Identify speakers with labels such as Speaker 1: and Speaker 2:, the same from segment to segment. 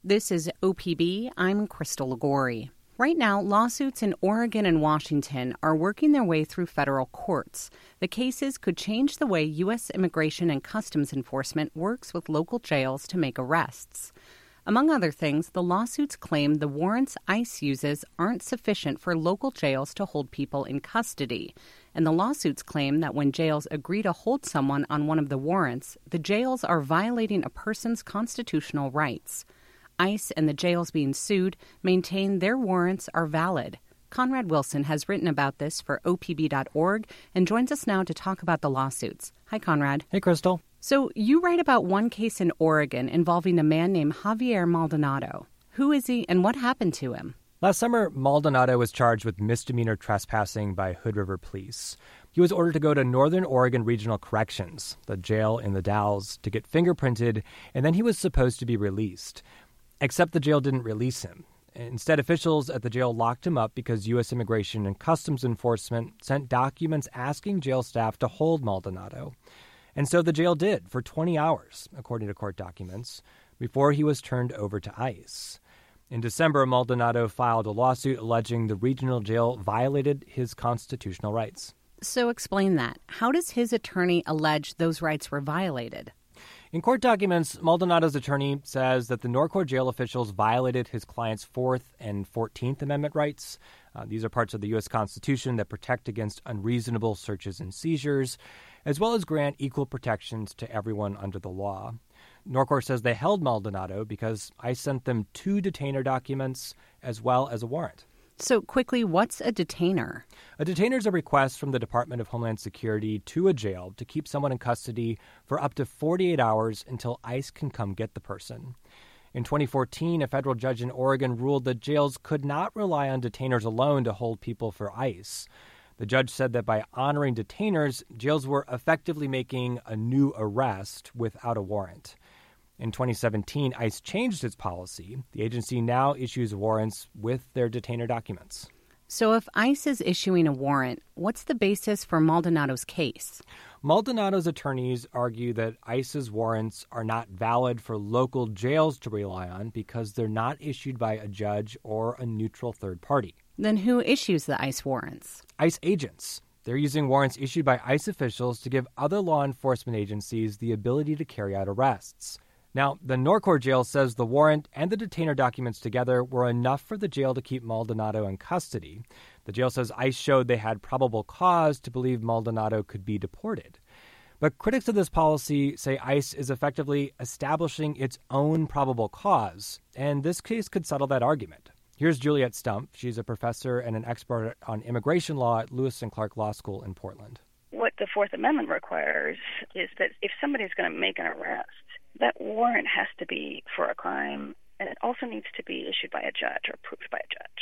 Speaker 1: This is OPB. I'm Crystal Ligori. Right now, lawsuits in Oregon and Washington are working their way through federal courts. The cases could change the way U.S. Immigration and Customs Enforcement works with local jails to make arrests. Among other things, the lawsuits claim the warrants ICE uses aren't sufficient for local jails to hold people in custody. And the lawsuits claim that when jails agree to hold someone on one of the warrants, the jails are violating a person's constitutional rights. ICE and the jails being sued maintain their warrants are valid. Conrad Wilson has written about this for OPB.org and joins us now to talk about the lawsuits. Hi, Conrad.
Speaker 2: Hey, Crystal.
Speaker 1: So you write about one case in Oregon involving a man named Javier Maldonado. Who is he and what happened to him?
Speaker 2: Last summer, Maldonado was charged with misdemeanor trespassing by Hood River Police. He was ordered to go to Northern Oregon Regional Corrections, the jail in the Dalles, to get fingerprinted, and then he was supposed to be released. Except the jail didn't release him. Instead, officials at the jail locked him up because U.S. Immigration and Customs Enforcement sent documents asking jail staff to hold Maldonado. And so the jail did for 20 hours, according to court documents, before he was turned over to ICE. In December, Maldonado filed a lawsuit alleging the regional jail violated his constitutional rights.
Speaker 1: So explain that. How does his attorney allege those rights were violated?
Speaker 2: In court documents, Maldonado's attorney says that the Norco jail officials violated his client's 4th and 14th Amendment rights. These are parts of the U.S. Constitution that protect against unreasonable searches and seizures, as well as grant equal protections to everyone under the law. Norco says they held Maldonado because ICE sent them 2 detainer documents as well as a warrant.
Speaker 1: So quickly, what's a detainer?
Speaker 2: A detainer is a request from the Department of Homeland Security to a jail to keep someone in custody for up to 48 hours until ICE can come get the person. In 2014, a federal judge in Oregon ruled that jails could not rely on detainers alone to hold people for ICE. The judge said that by honoring detainers, jails were effectively making a new arrest without a warrant. In 2017, ICE changed its policy. The agency now issues warrants with their detainer documents.
Speaker 1: So if ICE is issuing a warrant, what's the basis for Maldonado's case?
Speaker 2: Maldonado's attorneys argue that ICE's warrants are not valid for local jails to rely on because they're not issued by a judge or a neutral third party.
Speaker 1: Then who issues the ICE warrants?
Speaker 2: ICE agents. They're using warrants issued by ICE officials to give other law enforcement agencies the ability to carry out arrests. Now, the Norco jail says the warrant and the detainer documents together were enough for the jail to keep Maldonado in custody. The jail says ICE showed they had probable cause to believe Maldonado could be deported. But critics of this policy say ICE is effectively establishing its own probable cause, and this case could settle that argument. Here's Juliet Stump. She's a professor and an expert on immigration law at Lewis and Clark Law School in Portland.
Speaker 3: What the Fourth Amendment requires is that if somebody's going to make an arrest, that warrant has to be for a crime, and it also needs to be issued by a judge or approved by a judge.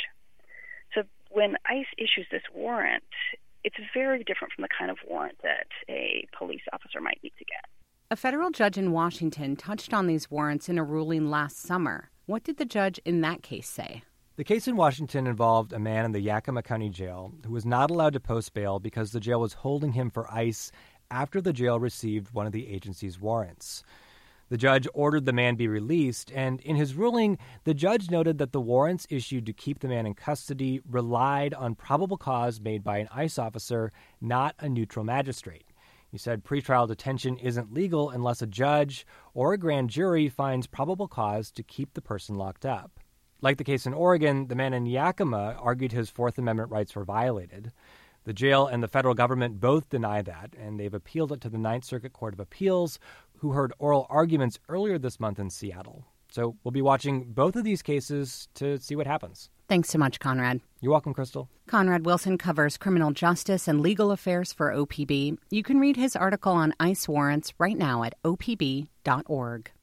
Speaker 3: So when ICE issues this warrant, it's very different from the kind of warrant that a police officer might need to get.
Speaker 1: A federal judge in Washington touched on these warrants in a ruling last summer. What did the judge in that case say?
Speaker 2: The case in Washington involved a man in the Yakima County Jail who was not allowed to post bail because the jail was holding him for ICE after the jail received one of the agency's warrants. The judge ordered the man be released, and in his ruling, the judge noted that the warrants issued to keep the man in custody relied on probable cause made by an ICE officer, not a neutral magistrate. He said pretrial detention isn't legal unless a judge or a grand jury finds probable cause to keep the person locked up. Like the case in Oregon, the man in Yakima argued his Fourth Amendment rights were violated. The jail and the federal government both deny that, and they've appealed it to the Ninth Circuit Court of Appeals, who heard oral arguments earlier this month in Seattle. So we'll be watching both of these cases to see what happens.
Speaker 1: Thanks so much, Conrad.
Speaker 2: You're welcome, Crystal.
Speaker 1: Conrad Wilson covers criminal justice and legal affairs for OPB. You can read his article on ICE warrants right now at opb.org.